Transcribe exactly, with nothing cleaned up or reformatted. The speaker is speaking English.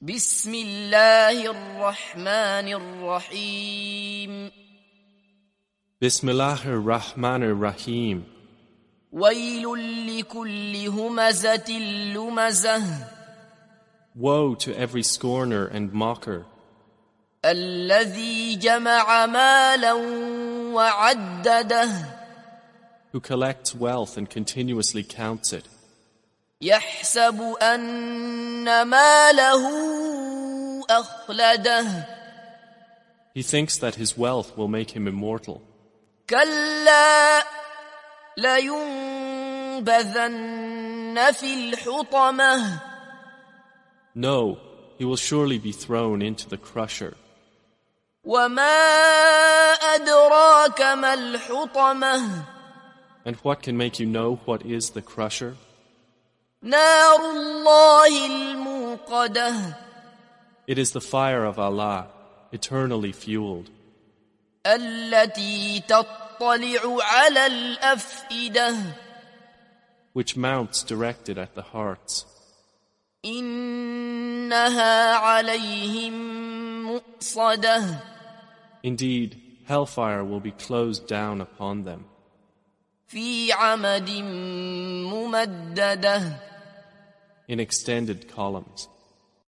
بسم الله الرحمن الرحيم Bismillahir Rahmanir Rahim. ويل لكل همزة لمزة Woe to every scorner and mocker, الذي جمع مالا وعدده who collects wealth and continuously counts it, يحسب أن ماله أخلده he thinks that his wealth will make him immortal. كلا لينبذن في الحطمة No, he will surely be thrown into the crusher. وما أدراك ما الحطمة And what can make you know what is the crusher? نار الله الموقدة It is the fire of Allah, eternally fueled, التي تطلع على الأفئدة which mounts directed at the hearts. إنها عليهم مؤصدة Indeed, hellfire will be closed down upon them في عمد ممددة in extended columns.